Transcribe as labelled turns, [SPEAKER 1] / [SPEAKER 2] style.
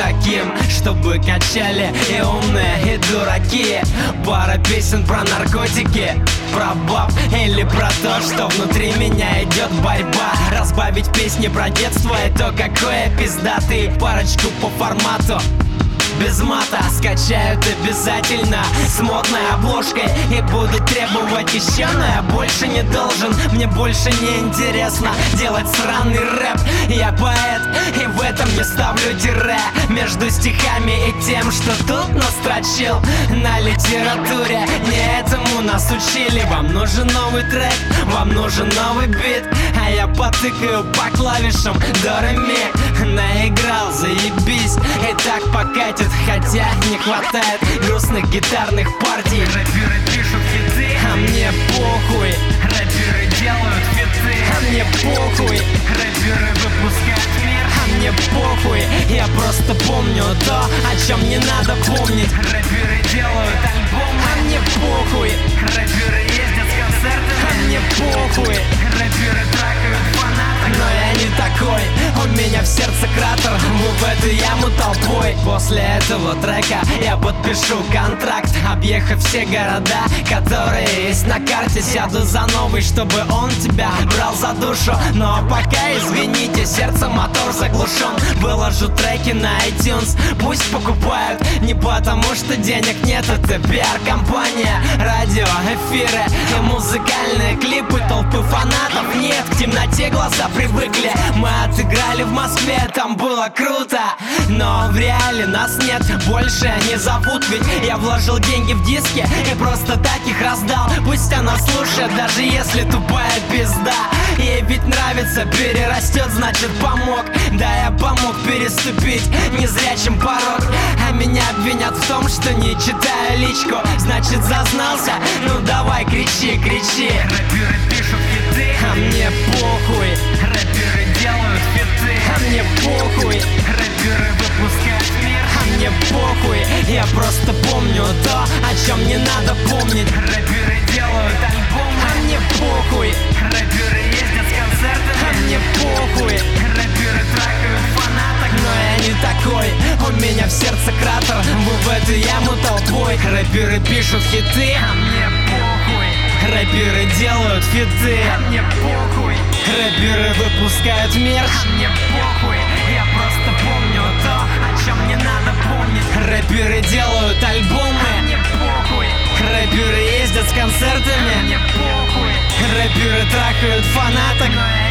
[SPEAKER 1] таким, чтобы качали и умные, и дураки. Пара песен про наркотики, про баб или про то, что внутри меня идет борьба. Разбавить песни про детство и то, какой я пиздатый. Парочку по формату без мата скачают обязательно с модной обложкой и буду требовать еще, но я больше не должен. Мне больше не интересно делать сраный рэп. Я поэт, и в этом не ставлю тире между стихами и тем, что тут настрочил на литературе. Не этому нас учили. Вам нужен новый трек, вам нужен новый бит, а я потыкаю по клавишам до ре ми. Наиграл, заебись, и так покатит, хотя не хватает грустных гитарных партий.
[SPEAKER 2] Рэперы пишут хиты,
[SPEAKER 1] а мне похуй.
[SPEAKER 2] рэперы делают фиты,
[SPEAKER 1] а мне похуй.
[SPEAKER 2] рэперы выпускают мир,
[SPEAKER 1] а мне похуй. Я просто помню то, о чем не надо помнить.
[SPEAKER 2] рэперы делают альбомы,
[SPEAKER 1] а мне похуй.
[SPEAKER 2] рэперы ездят с концертами,
[SPEAKER 1] а мне похуй.
[SPEAKER 2] рэперы тракают фанаток.
[SPEAKER 1] Но я не такой, у меня в сердце кратер, мы в эту яму толпой. После этого трека я подпишу контракт, объехав все города, которые есть на карте. Сяду за новый, чтобы он тебя брал за душу. Но пока, извините, сердце мотор заглушен. Выложу треки на iTunes, пусть покупают. Не потому что денег нет, это пиар-компания. Радио, эфиры и музыкальные клипы, толпы фанатов нет. К темноте глаза привыкли, мы отыграли в Москве, там было круто. Но в реале нас нет, больше не зовут. Ведь я вложил деньги в диски и просто так их раздал. Пусть она слушает, даже если тупая пизда. Ей ведь нравится, перерастет, значит помог. Да, я помог переступить незрячим порог. А меня обвинят в том, что не читаю личку. Значит зазнался? Ну давай кричи, кричи.
[SPEAKER 2] Рэперы пишут хиты,
[SPEAKER 1] а мне похуй.
[SPEAKER 2] рэперы делают фиты,
[SPEAKER 1] а мне похуй.
[SPEAKER 2] рэперы выпускают мир,
[SPEAKER 1] а мне похуй. Я просто помню то, о чем не надо помнить.
[SPEAKER 2] рэперы делают альбомы,
[SPEAKER 1] а мне похуй.
[SPEAKER 2] рэперы ездят с концертами,
[SPEAKER 1] а мне похуй.
[SPEAKER 2] рэперы тракают фанаток.
[SPEAKER 1] Но я не такой, у меня в сердце кратер, вы в эту яму толпой. Рэперы пишут хиты,
[SPEAKER 2] А мне похуй,
[SPEAKER 1] рэперы делают фиты,
[SPEAKER 2] а мне похуй,
[SPEAKER 1] рэперы выпускают мерч.
[SPEAKER 2] а мне похуй. Я просто помню то, о чем не надо помнить.
[SPEAKER 1] Рэперы делают альбомы,
[SPEAKER 2] Мне похуй,
[SPEAKER 1] рэперы ездят с концертами,
[SPEAKER 2] мне похуй,
[SPEAKER 1] рэперы трахают фанаток.
[SPEAKER 2] но я